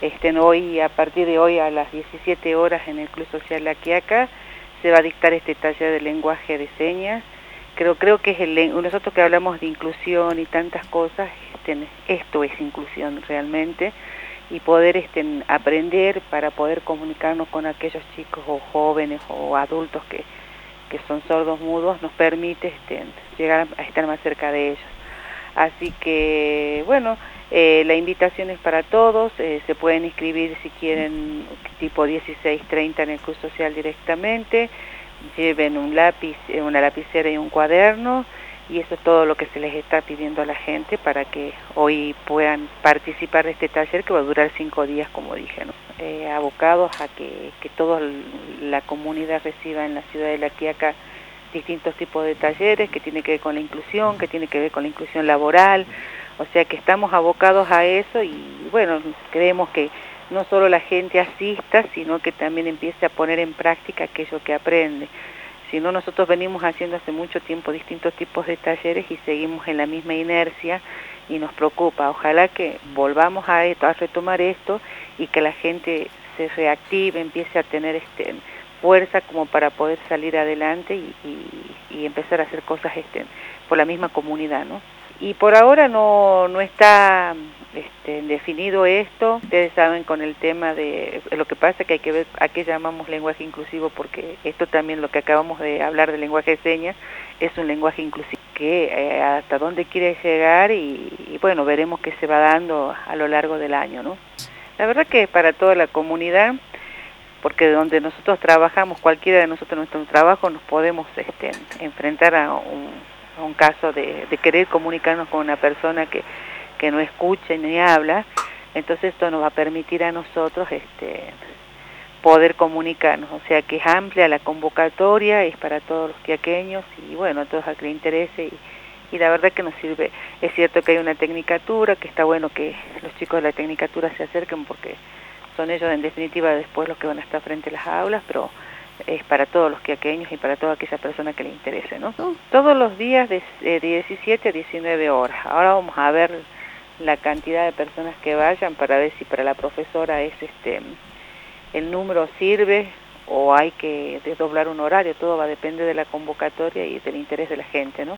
Hoy, a partir de hoy a las 17 horas en el Club Social La Quiaca, se va a dictar este taller de lenguaje de señas. Creo que es nosotros que hablamos de inclusión y tantas cosas, esto es inclusión realmente, y poder aprender para poder comunicarnos con aquellos chicos o jóvenes o adultos que son sordos mudos, nos permite llegar a estar más cerca de ellos. Así que, bueno, la invitación es para todos, se pueden inscribir si quieren tipo 16:30 en el Club Social directamente, lleven un lápiz, una lapicera y un cuaderno, y eso es todo lo que se les está pidiendo a la gente para que hoy puedan participar de este taller que va a durar 5 días, como dije, ¿no? Abocados a que toda la comunidad reciba en la ciudad de La Quiaca distintos tipos de talleres que tiene que ver con la inclusión, que tiene que ver con la inclusión laboral, o sea que estamos abocados a eso y bueno, creemos que no solo la gente asista, sino que también empiece a poner en práctica aquello que aprende. Si no, nosotros venimos haciendo hace mucho tiempo distintos tipos de talleres y seguimos en la misma inercia y nos preocupa. Ojalá que volvamos a retomar esto y que la gente se reactive, empiece a tener fuerza como para poder salir adelante y empezar a hacer cosas por la misma comunidad, ¿no? Y por ahora no está definido esto. Ustedes saben con el tema de lo que pasa que hay que ver a qué llamamos lenguaje inclusivo, porque esto también, lo que acabamos de hablar del lenguaje de señas, es un lenguaje inclusivo que hasta dónde quiere llegar y bueno, veremos qué se va dando a lo largo del año, ¿no? La verdad que para toda la comunidad, porque donde nosotros trabajamos, cualquiera de nosotros en nuestro trabajo, nos podemos enfrentar a un caso de querer comunicarnos con una persona que no escucha ni habla. Entonces esto nos va a permitir a nosotros poder comunicarnos, o sea que es amplia la convocatoria, es para todos los quiaqueños y bueno, a todos a que les interese y la verdad que nos sirve. Es cierto que hay una tecnicatura, que está bueno que los chicos de la tecnicatura se acerquen porque son ellos en definitiva después los que van a estar frente a las aulas, pero es para todos los quiaqueños y para toda aquella persona que le interese, ¿no? Todos los días de 17 a 19 horas. Ahora vamos a ver la cantidad de personas que vayan para ver si para la profesora es el número sirve o hay que desdoblar un horario. Todo va a depender de la convocatoria y del interés de la gente, ¿no?